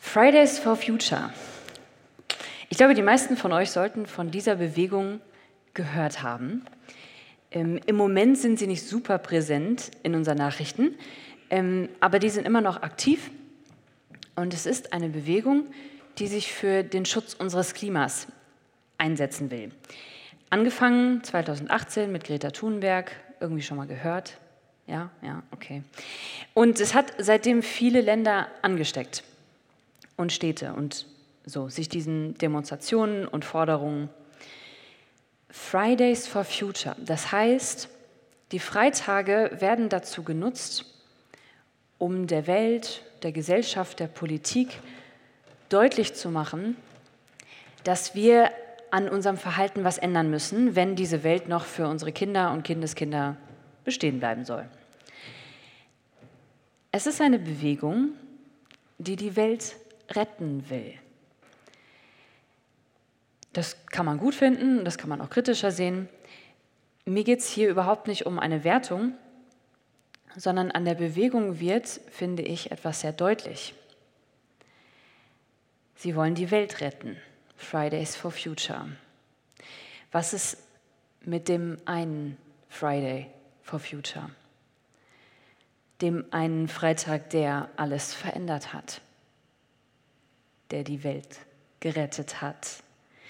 Fridays for Future. Ich glaube, die meisten von euch sollten von dieser Bewegung gehört haben. Im Moment sind sie nicht super präsent in unseren Nachrichten, aber die sind immer noch aktiv. Und es ist eine Bewegung, die sich für den Schutz unseres Klimas einsetzen will. Angefangen 2018 mit Greta Thunberg, irgendwie schon mal gehört? Ja, okay. Und es hat seitdem viele Länder angesteckt und Städte und so, sich diesen Demonstrationen und Forderungen. Fridays for Future, das heißt, die Freitage werden dazu genutzt, um der Welt, der Gesellschaft, der Politik deutlich zu machen, dass wir an unserem Verhalten was ändern müssen, wenn diese Welt noch für unsere Kinder und Kindeskinder bestehen bleiben soll. Es ist eine Bewegung, die die Welt retten will. Das kann man gut finden, das kann man auch kritischer sehen. Mir geht es hier überhaupt nicht um eine Wertung, sondern an der Bewegung wird, finde ich, etwas sehr deutlich. Sie wollen die Welt retten. Fridays for Future. Was ist mit dem einen Friday for Future? Dem einen Freitag, der alles verändert hat, der die Welt gerettet hat.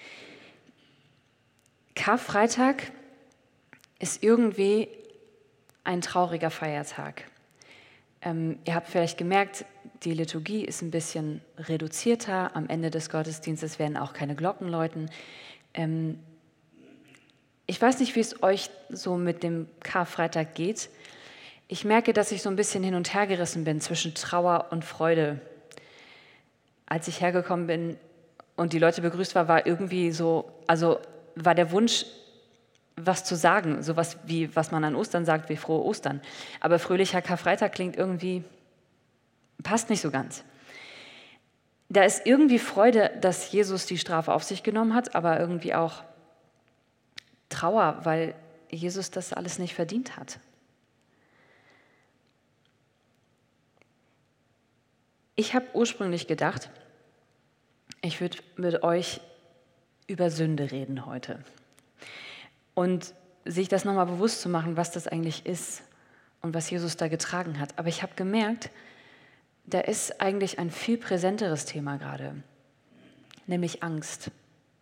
Karfreitag ist irgendwie ein trauriger Feiertag. Ihr habt vielleicht gemerkt, die Liturgie ist ein bisschen reduzierter. Am Ende des Gottesdienstes werden auch keine Glocken läuten. Ich weiß nicht, wie es euch so mit dem Karfreitag geht. Ich merke, dass ich so ein bisschen hin und her gerissen bin zwischen Trauer und Freude. Als ich hergekommen bin und die Leute begrüßt war irgendwie so, also war der Wunsch, was zu sagen, sowas wie, was man an Ostern sagt, wie frohe Ostern. Aber fröhlicher Karfreitag klingt irgendwie, passt nicht so ganz. Da ist irgendwie Freude, dass Jesus die Strafe auf sich genommen hat, aber irgendwie auch Trauer, weil Jesus das alles nicht verdient hat. Ich habe ursprünglich gedacht, ich würde mit euch über Sünde reden heute. Und sich das nochmal bewusst zu machen, was das eigentlich ist und was Jesus da getragen hat. Aber ich habe gemerkt, da ist eigentlich ein viel präsenteres Thema gerade, nämlich Angst.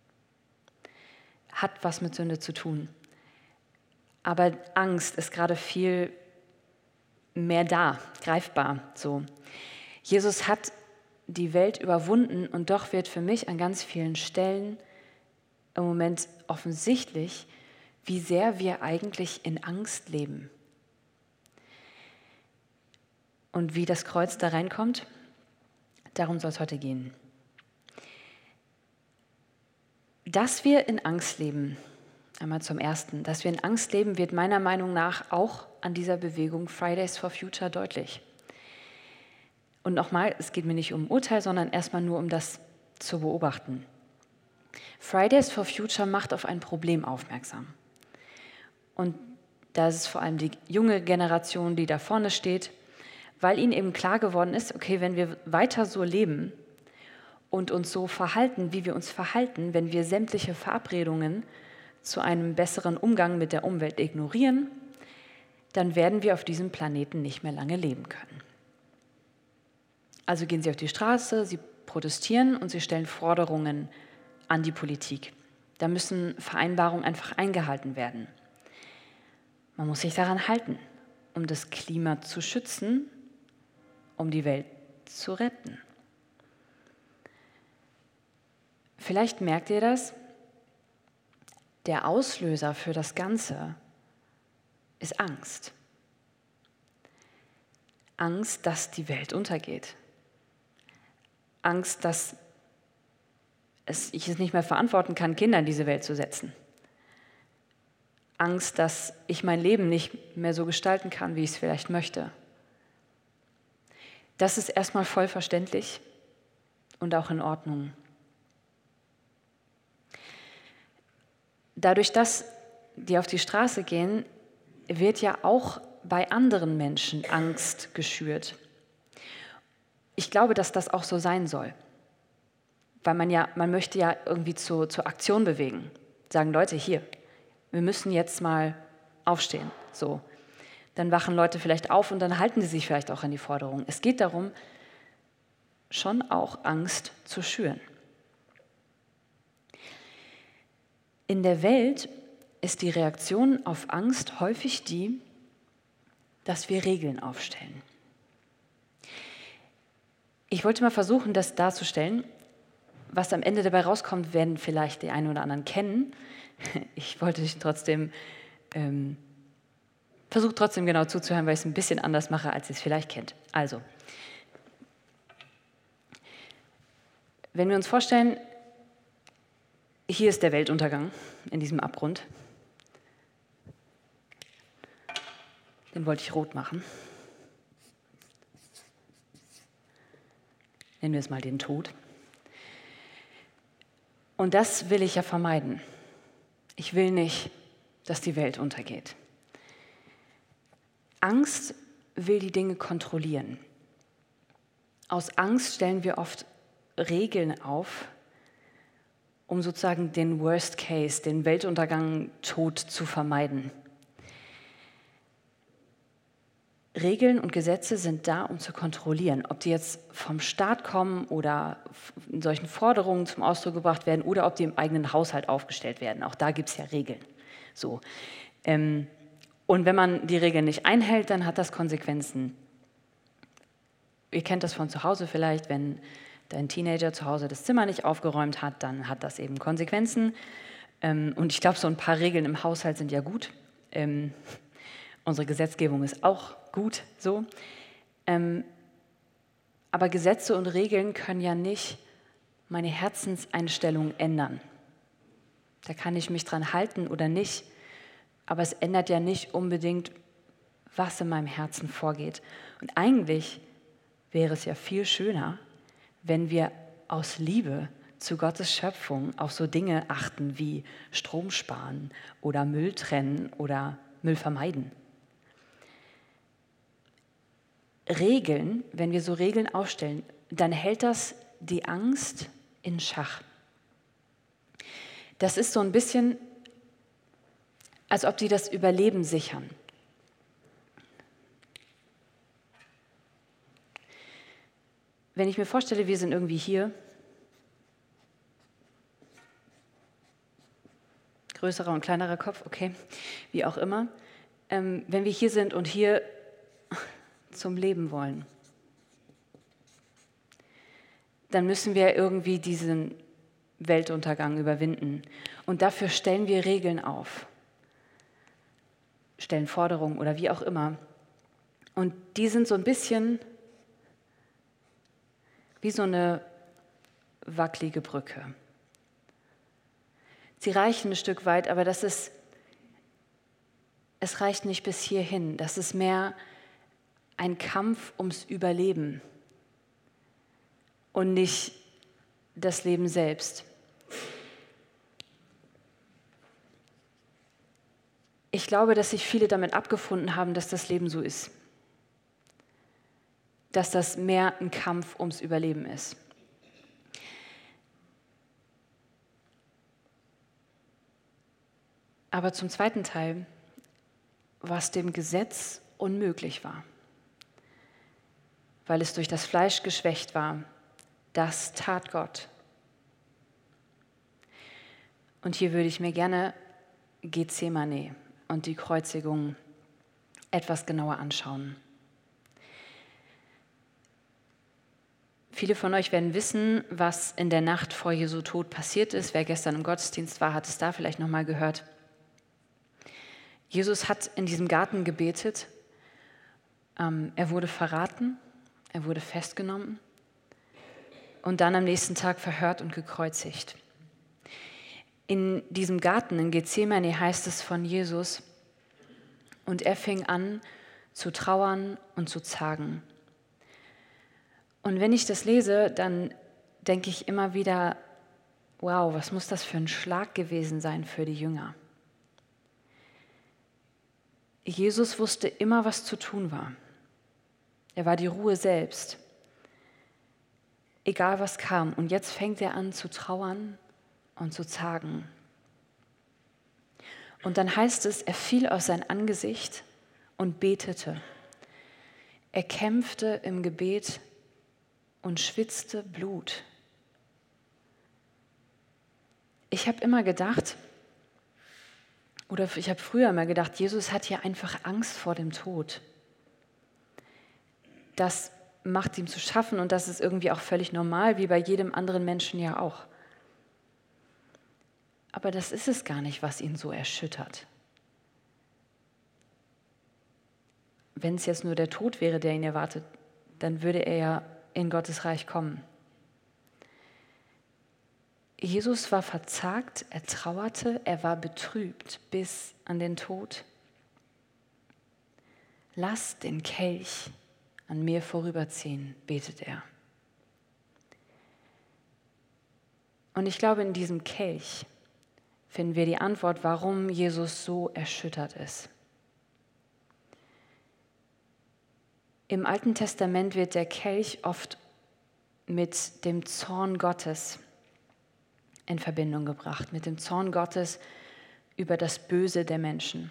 Hat was mit Sünde zu tun. Aber Angst ist gerade viel mehr da, greifbar so. Jesus hat die Welt überwunden und doch wird für mich an ganz vielen Stellen im Moment offensichtlich, wie sehr wir eigentlich in Angst leben. Und wie das Kreuz da reinkommt, darum soll es heute gehen. Dass wir in Angst leben, einmal zum Ersten, dass wir in Angst leben, wird meiner Meinung nach auch an dieser Bewegung Fridays for Future deutlich. Und nochmal, es geht mir nicht um Urteil, sondern erstmal nur um das zu beobachten. Fridays for Future macht auf ein Problem aufmerksam. Und da ist es vor allem die junge Generation, die da vorne steht, weil ihnen eben klar geworden ist, okay, wenn wir weiter so leben und uns so verhalten, wie wir uns verhalten, wenn wir sämtliche Verabredungen zu einem besseren Umgang mit der Umwelt ignorieren, dann werden wir auf diesem Planeten nicht mehr lange leben können. Also gehen sie auf die Straße, sie protestieren und sie stellen Forderungen an die Politik. Da müssen Vereinbarungen einfach eingehalten werden. Man muss sich daran halten, um das Klima zu schützen, um die Welt zu retten. Vielleicht merkt ihr das, der Auslöser für das Ganze ist Angst. Angst, dass die Welt untergeht. Angst, dass ich es nicht mehr verantworten kann, Kinder in diese Welt zu setzen. Angst, dass ich mein Leben nicht mehr so gestalten kann, wie ich es vielleicht möchte. Das ist erstmal voll verständlich und auch in Ordnung. Dadurch, dass die auf die Straße gehen, wird ja auch bei anderen Menschen Angst geschürt. Ich glaube, dass das auch so sein soll. weil man möchte ja irgendwie zur Aktion bewegen. Sagen Leute, hier, wir müssen jetzt mal aufstehen. So. Dann wachen Leute vielleicht auf und dann halten sie sich vielleicht auch an die Forderung. Es geht darum, schon auch Angst zu schüren. In der Welt ist die Reaktion auf Angst häufig die, dass wir Regeln aufstellen. Ich wollte mal versuchen, das darzustellen. Was am Ende dabei rauskommt, werden vielleicht die einen oder anderen kennen. Ich wollte trotzdem, versuche trotzdem genau zuzuhören, weil ich es ein bisschen anders mache, als ihr es vielleicht kennt. Also, wenn wir uns vorstellen, hier ist der Weltuntergang in diesem Abgrund. Den wollte ich rot machen. Nennen wir es mal den Tod. Und das will ich ja vermeiden. Ich will nicht, dass die Welt untergeht. Angst will die Dinge kontrollieren. Aus Angst stellen wir oft Regeln auf, um sozusagen den Worst Case, den Weltuntergang, Tod zu vermeiden. Regeln und Gesetze sind da, um zu kontrollieren, ob die jetzt vom Staat kommen oder in solchen Forderungen zum Ausdruck gebracht werden oder ob die im eigenen Haushalt aufgestellt werden. Auch da gibt es ja Regeln. So. Und wenn man die Regeln nicht einhält, dann hat das Konsequenzen. Ihr kennt das von zu Hause vielleicht, wenn dein Teenager zu Hause das Zimmer nicht aufgeräumt hat, dann hat das eben Konsequenzen. Und ich glaube, so ein paar Regeln im Haushalt sind ja gut. Unsere Gesetzgebung ist auch gut so. Aber Gesetze und Regeln können ja nicht meine Herzenseinstellung ändern. Da kann ich mich dran halten oder nicht. Aber es ändert ja nicht unbedingt, was in meinem Herzen vorgeht. Und eigentlich wäre es ja viel schöner, wenn wir aus Liebe zu Gottes Schöpfung auf so Dinge achten wie Strom sparen oder Müll trennen oder Müll vermeiden. Regeln, wenn wir so Regeln aufstellen, dann hält das die Angst in Schach. Das ist so ein bisschen, als ob die das Überleben sichern. Wenn ich mir vorstelle, wir sind irgendwie hier, größerer und kleinerer Kopf, okay, wie auch immer, wenn wir hier sind und hier zum Leben wollen, dann müssen wir irgendwie diesen Weltuntergang überwinden. Und dafür stellen wir Regeln auf, stellen Forderungen oder wie auch immer. Und die sind so ein bisschen wie so eine wackelige Brücke. Sie reichen ein Stück weit, aber es reicht nicht bis hierhin. Das ist mehr ein Kampf ums Überleben und nicht das Leben selbst. Ich glaube, dass sich viele damit abgefunden haben, dass das Leben so ist. Dass das mehr ein Kampf ums Überleben ist. Aber zum zweiten Teil, was dem Gesetz unmöglich war, weil es durch das Fleisch geschwächt war, das tat Gott. Und hier würde ich mir gerne Gethsemane und die Kreuzigung etwas genauer anschauen. Viele von euch werden wissen, was in der Nacht vor Jesu Tod passiert ist. Wer gestern im Gottesdienst war, hat es da vielleicht nochmal gehört. Jesus hat in diesem Garten gebetet. Er wurde verraten, er wurde festgenommen und dann am nächsten Tag verhört und gekreuzigt. In diesem Garten in Gethsemane heißt es von Jesus, und er fing an zu trauern und zu zagen. Und wenn ich das lese, dann denke ich immer wieder, wow, was muss das für ein Schlag gewesen sein für die Jünger? Jesus wusste immer, was zu tun war. Er war die Ruhe selbst. egal was kam. Und jetzt fängt er an zu trauern und zu zagen. Und dann heißt es, er fiel auf sein Angesicht und betete. Er kämpfte im Gebet und schwitzte Blut. Ich habe immer gedacht, oder ich habe früher immer gedacht, Jesus hat hier einfach Angst vor dem Tod. Das macht ihm zu schaffen und das ist irgendwie auch völlig normal, wie bei jedem anderen Menschen ja auch. Aber das ist es gar nicht, was ihn so erschüttert. Wenn es jetzt nur der Tod wäre, der ihn erwartet, dann würde er ja in Gottes Reich kommen. Jesus war verzagt, er trauerte, er war betrübt bis an den Tod. Lass den Kelch an mir vorüberziehen, betet er. Und ich glaube, in diesem Kelch finden wir die Antwort, warum Jesus so erschüttert ist. Im Alten Testament wird der Kelch oft mit dem Zorn Gottes in Verbindung gebracht, mit dem Zorn Gottes über das Böse der Menschen.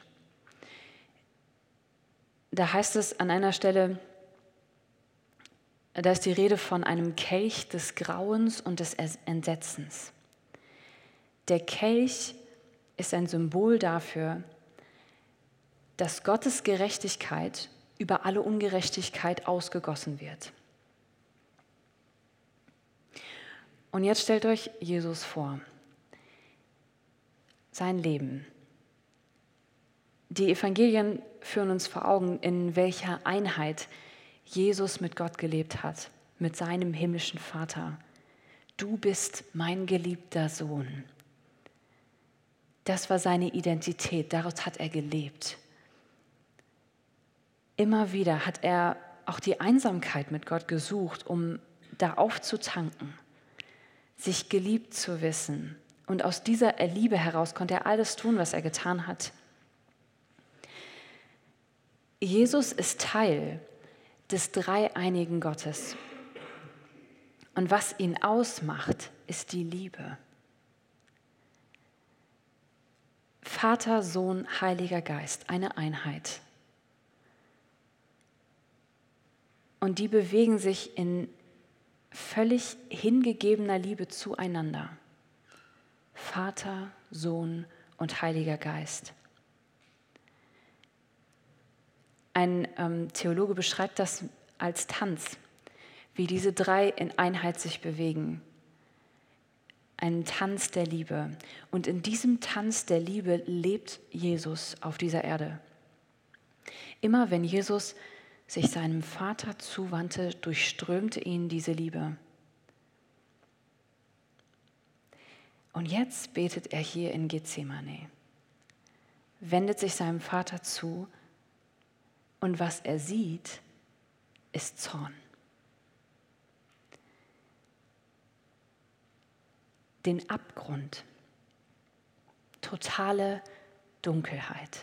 Da heißt es an einer Stelle, da ist die Rede von einem Kelch des Grauens und des Entsetzens. Der Kelch ist ein Symbol dafür, dass Gottes Gerechtigkeit über alle Ungerechtigkeit ausgegossen wird. Und jetzt stellt euch Jesus vor, sein Leben. Die Evangelien führen uns vor Augen, in welcher Einheit Jesus mit Gott gelebt hat, mit seinem himmlischen Vater. Du bist mein geliebter Sohn. Das war seine Identität, daraus hat er gelebt. Immer wieder hat er auch die Einsamkeit mit Gott gesucht, um da aufzutanken, sich geliebt zu wissen. Und aus dieser Liebe heraus konnte er alles tun, was er getan hat. Jesus ist Teil des dreieinigen Gottes. Und was ihn ausmacht, ist die Liebe. Vater, Sohn, Heiliger Geist, eine Einheit. Und die bewegen sich in völlig hingegebener Liebe zueinander. Vater, Sohn und Heiliger Geist. Ein Theologe beschreibt das als Tanz, wie diese drei in Einheit sich bewegen. Ein Tanz der Liebe. Und in diesem Tanz der Liebe lebt Jesus auf dieser Erde. Immer wenn Jesus sich seinem Vater zuwandte, durchströmte ihn diese Liebe. Und jetzt betet er hier in Gethsemane, wendet sich seinem Vater zu und was er sieht, ist Zorn. Den Abgrund, totale Dunkelheit.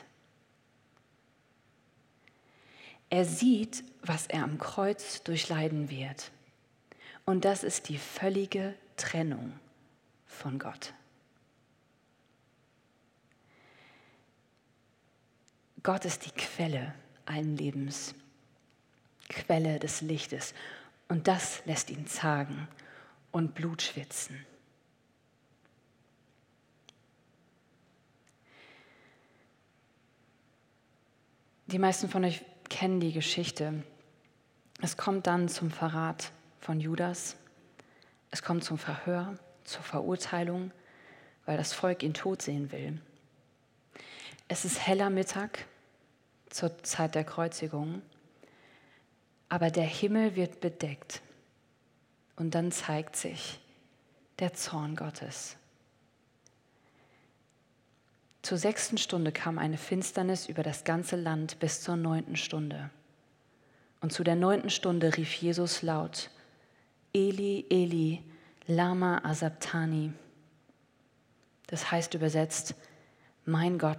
Er sieht, was er am Kreuz durchleiden wird. Und das ist die völlige Trennung von Gott. Gott ist die Quelle allen Lebens, Quelle des Lichtes. Und das lässt ihn zagen und Blut schwitzen. Die meisten von euch kennen die Geschichte. Es kommt dann zum Verrat von Judas. Es kommt zum Verhör, zur Verurteilung, weil das Volk ihn tot sehen will. Es ist heller Mittag zur Zeit der Kreuzigung, aber der Himmel wird bedeckt und dann zeigt sich der Zorn Gottes. Zur 6. Stunde kam eine Finsternis über das ganze Land bis zur 9. Stunde. Und zu der 9. Stunde rief Jesus laut, Eli, Eli, lama asabtani. Das heißt übersetzt, mein Gott,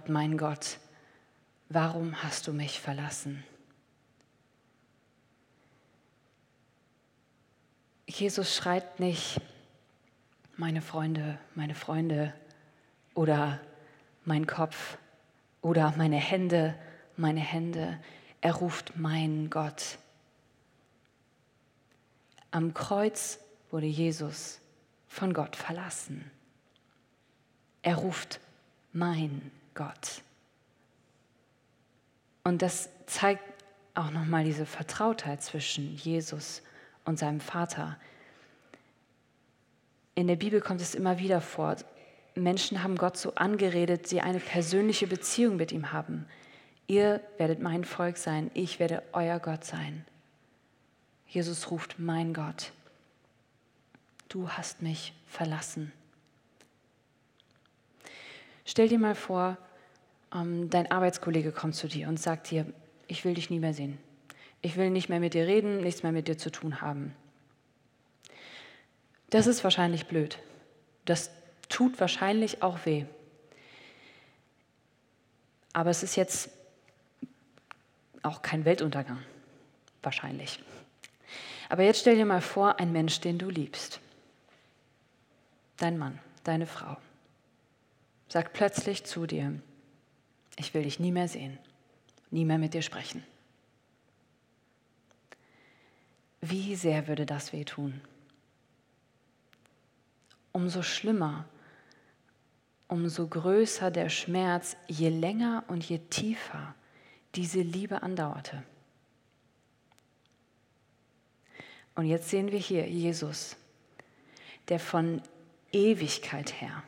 warum hast du mich verlassen? Jesus schreit nicht, meine Freunde oder mein Kopf oder meine Hände. Er ruft mein Gott. Am Kreuz wurde Jesus von Gott verlassen. Er ruft mein Gott. Und das zeigt auch nochmal diese Vertrautheit zwischen Jesus und seinem Vater. In der Bibel kommt es immer wieder vor. Menschen haben Gott so angeredet, sie eine persönliche Beziehung mit ihm haben. Ihr werdet mein Volk sein, ich werde euer Gott sein. Jesus ruft mein Gott. Du hast mich verlassen. Stell dir mal vor, dein Arbeitskollege kommt zu dir und sagt dir, ich will dich nie mehr sehen. Ich will nicht mehr mit dir reden, nichts mehr mit dir zu tun haben. Das ist wahrscheinlich blöd. Das tut wahrscheinlich auch weh. Aber es ist jetzt auch kein Weltuntergang. Wahrscheinlich. Aber jetzt stell dir mal vor, ein Mensch, den du liebst. Dein Mann, deine Frau. Sagt plötzlich zu dir, ich will dich nie mehr sehen, nie mehr mit dir sprechen. Wie sehr würde das wehtun? Umso schlimmer, umso größer der Schmerz, je länger und je tiefer diese Liebe andauerte. Und jetzt sehen wir hier Jesus, der von Ewigkeit her,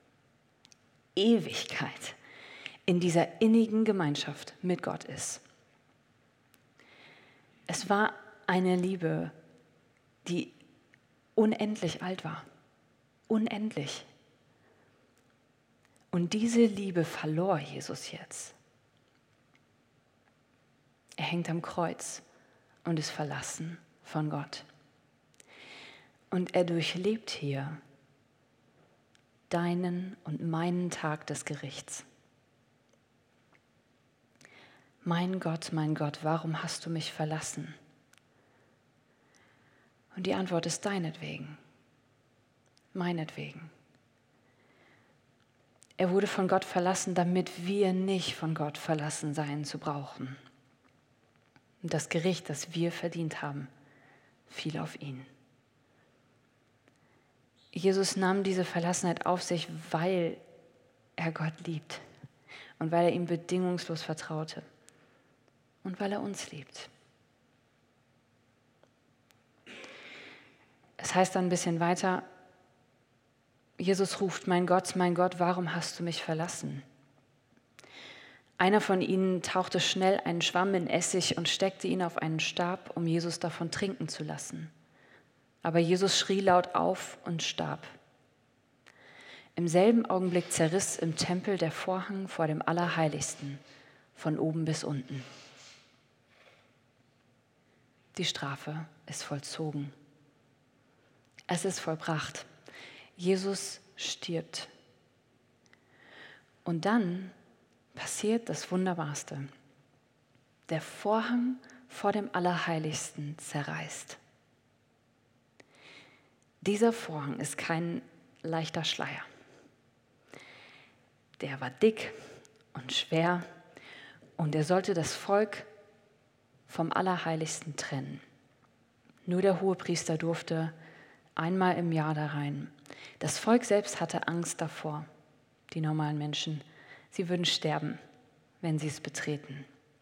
Ewigkeit in dieser innigen Gemeinschaft mit Gott ist. Es war eine Liebe, die unendlich alt war. Unendlich. Und diese Liebe verlor Jesus jetzt. Er hängt am Kreuz und ist verlassen von Gott. Und er durchlebt hier deinen und meinen Tag des Gerichts. Mein Gott, warum hast du mich verlassen? Und die Antwort ist deinetwegen, meinetwegen. Er wurde von Gott verlassen, damit wir nicht von Gott verlassen sein zu brauchen. Und das Gericht, das wir verdient haben, fiel auf ihn. Jesus nahm diese Verlassenheit auf sich, weil er Gott liebt und weil er ihm bedingungslos vertraute und weil er uns liebt. Es heißt dann ein bisschen weiter, Jesus ruft, mein Gott, warum hast du mich verlassen? Einer von ihnen tauchte schnell einen Schwamm in Essig und steckte ihn auf einen Stab, um Jesus davon trinken zu lassen. Aber Jesus schrie laut auf und starb. Im selben Augenblick zerriss im Tempel der Vorhang vor dem Allerheiligsten, von oben bis unten. Die Strafe ist vollzogen. Es ist vollbracht. Jesus stirbt. Und dann passiert das Wunderbarste. Der Vorhang vor dem Allerheiligsten zerreißt. Dieser Vorhang ist kein leichter Schleier. Der war dick und schwer und er sollte das Volk vom Allerheiligsten trennen. Nur der Hohepriester durfte einmal im Jahr da rein. Das Volk selbst hatte Angst davor, die normalen Menschen. Sie würden sterben, wenn sie es betreten,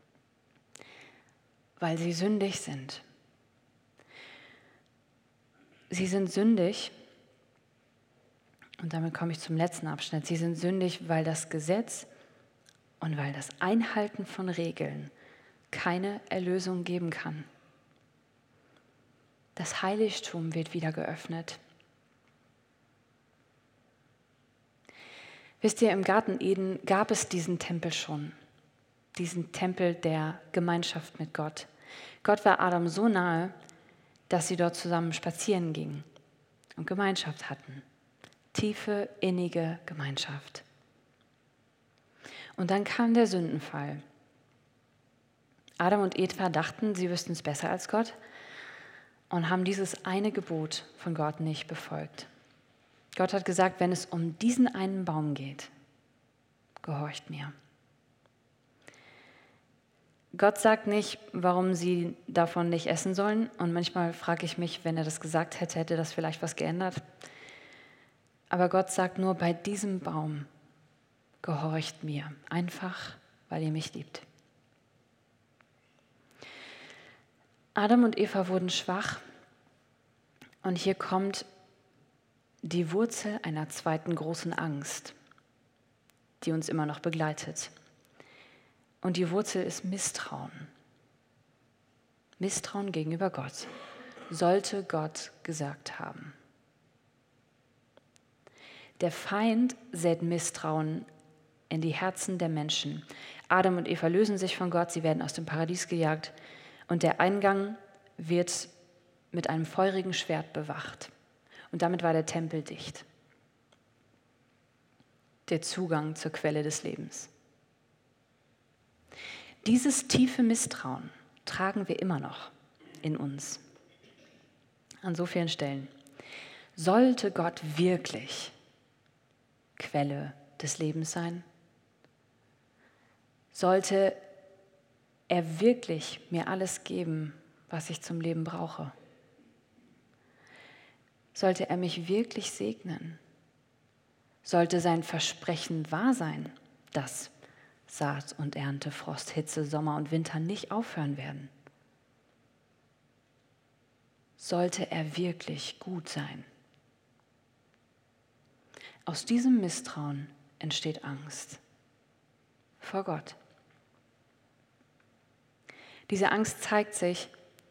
weil sie sündig sind. Sie sind sündig, und damit komme ich zum letzten Abschnitt, sie sind sündig, weil das Gesetz und weil das Einhalten von Regeln keine Erlösung geben kann. Das Heiligtum wird wieder geöffnet. Wisst ihr, im Garten Eden gab es diesen Tempel schon, diesen Tempel der Gemeinschaft mit Gott. Gott war Adam so nahe, dass sie dort zusammen spazieren gingen und Gemeinschaft hatten. Tiefe, innige Gemeinschaft. Und dann kam der Sündenfall. Adam und Eva dachten, sie wüssten es besser als Gott und haben dieses eine Gebot von Gott nicht befolgt. Gott hat gesagt, wenn es um diesen einen Baum geht, gehorcht mir. Gott sagt nicht, warum sie davon nicht essen sollen. Und manchmal frage ich mich, wenn er das gesagt hätte, hätte das vielleicht was geändert. Aber Gott sagt nur, bei diesem Baum gehorcht mir, einfach weil ihr mich liebt. Adam und Eva wurden schwach und hier kommt die Wurzel einer zweiten großen Angst, die uns immer noch begleitet. Und die Wurzel ist Misstrauen. Misstrauen gegenüber Gott. Sollte Gott gesagt haben. Der Feind sät Misstrauen in die Herzen der Menschen. Adam und Eva lösen sich von Gott, sie werden aus dem Paradies gejagt und der Eingang wird mit einem feurigen Schwert bewacht. Und damit war der Tempel dicht. Der Zugang zur Quelle des Lebens. Dieses tiefe Misstrauen tragen wir immer noch in uns. An so vielen Stellen. Sollte Gott wirklich Quelle des Lebens sein? Sollte er wirklich mir alles geben, was ich zum Leben brauche? Sollte er mich wirklich segnen? Sollte sein Versprechen wahr sein, dass Saat und Ernte, Frost, Hitze, Sommer und Winter nicht aufhören werden? Sollte er wirklich gut sein? Aus diesem Misstrauen entsteht Angst vor Gott. Diese Angst zeigt sich,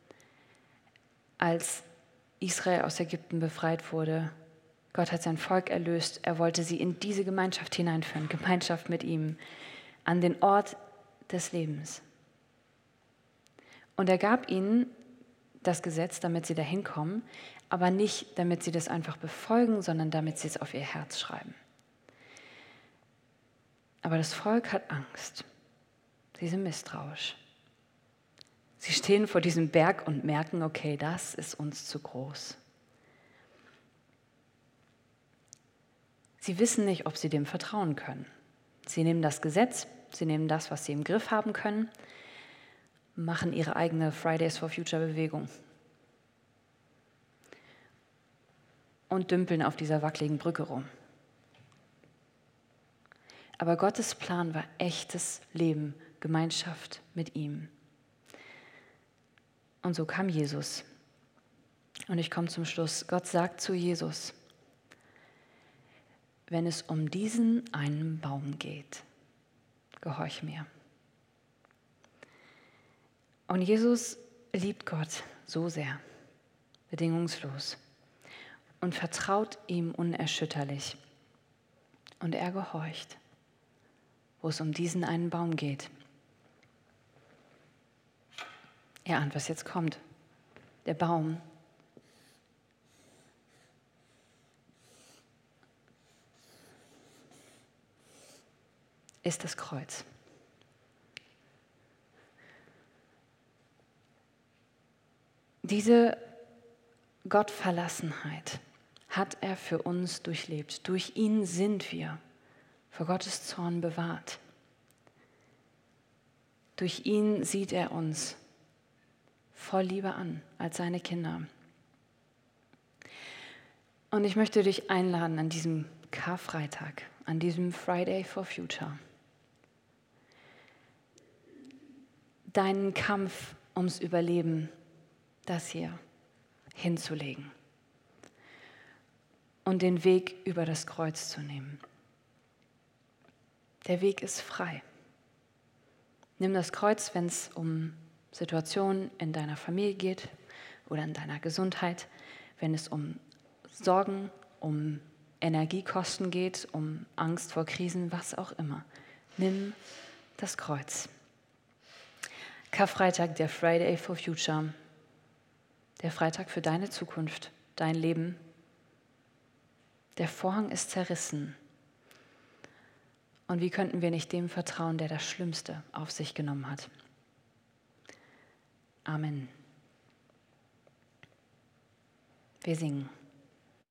als Israel aus Ägypten befreit wurde. Gott hat sein Volk erlöst. Er wollte sie in diese Gemeinschaft hineinführen, Gemeinschaft mit ihm, an den Ort des Lebens. Und er gab ihnen das Gesetz, damit sie dahin kommen, aber nicht, damit sie das einfach befolgen, sondern damit sie es auf ihr Herz schreiben. Aber das Volk hat Angst. Sie sind misstrauisch. Sie stehen vor diesem Berg und merken, okay, das ist uns zu groß. Sie wissen nicht, ob sie dem vertrauen können. Sie nehmen das Gesetz, sie nehmen das, was sie im Griff haben können, machen ihre eigene Fridays for Future Bewegung und dümpeln auf dieser wackeligen Brücke rum. Aber Gottes Plan war echtes Leben, Gemeinschaft mit ihm. Und so kam Jesus. Und ich komme zum Schluss. Gott sagt zu Jesus, wenn es um diesen einen Baum geht, gehorch mir. Und Jesus liebt Gott so sehr, bedingungslos und vertraut ihm unerschütterlich. Und er gehorcht, wo es um diesen einen Baum geht. Er ahnt, was jetzt kommt. Der Baum ist das Kreuz. Diese Gottverlassenheit hat er für uns durchlebt. Durch ihn sind wir vor Gottes Zorn bewahrt. Durch ihn sieht er uns voll Liebe an als seine Kinder. Und ich möchte dich einladen an diesem Karfreitag, an diesem Friday for Future, deinen Kampf ums Überleben, das hier hinzulegen und den Weg über das Kreuz zu nehmen. Der Weg ist frei. Nimm das Kreuz, wenn es um Situationen in deiner Familie geht oder in deiner Gesundheit, wenn es um Sorgen, um Energiekosten geht, um Angst vor Krisen, was auch immer. Nimm das Kreuz. Karfreitag, der Friday for Future, der Freitag für deine Zukunft, dein Leben. Der Vorhang ist zerrissen. Und wie könnten wir nicht dem vertrauen, der das Schlimmste auf sich genommen hat? Amen. Wir singen.